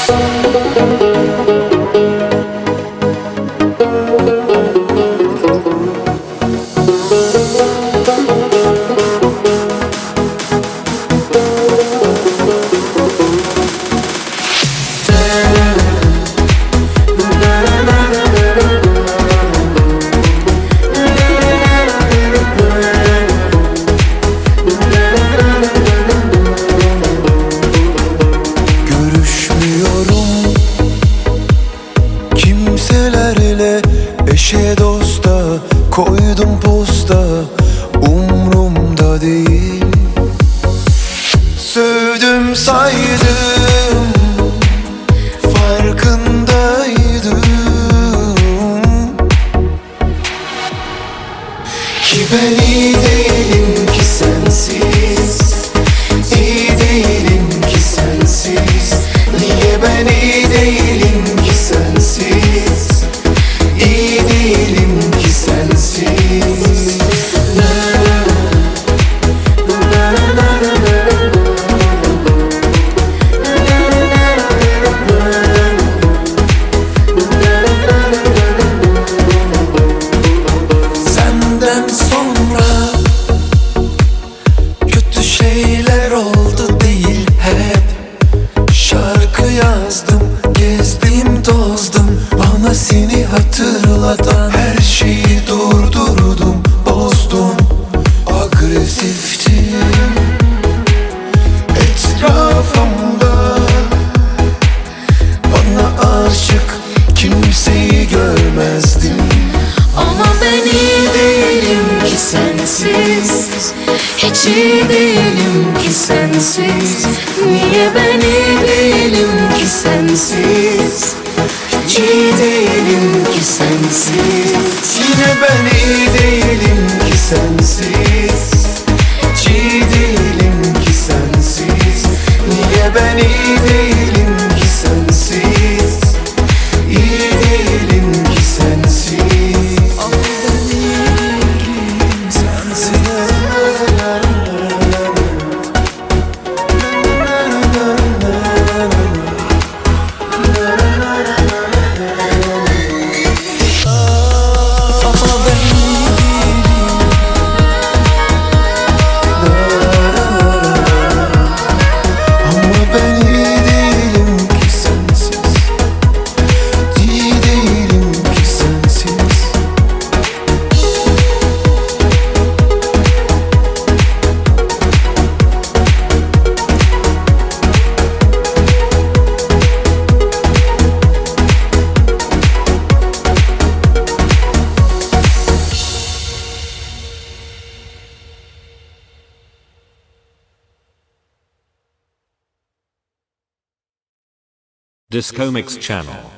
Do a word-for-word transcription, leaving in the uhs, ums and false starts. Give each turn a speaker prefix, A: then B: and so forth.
A: Eşe dosta koydum posta, umrumda değil. Sövdüm saydım, farkındaydım ki ben iyi değilim ki sensiz, iyi değilim ki sensiz. Niye ben iyi değilim ki sensiz, İyi değilim ki sensiz. Senden sonra kötü şeyler oldu değil hep. Şarkı yazdım, gezdim tozdum, bana seni hatırlatan her şeyi durdurdum, bozdum. Agresiftim etrafımda, bana aşık kimseyi görmezdim.
B: Ama ben iyi değilim ki sensiz, hiç iyi değilim ki sensiz. Niye ben iyi değilim ki sensiz, hiç iyi değilim ki sensiz.
A: Yine ben iyi değilim ki sensiz, hiç iyi değilim ki sensiz. Niye ben iyi değilim ki sensiz, iyi değilim ki sensiz. Ama ben iyi değilim sensiz.
C: Discomix channel.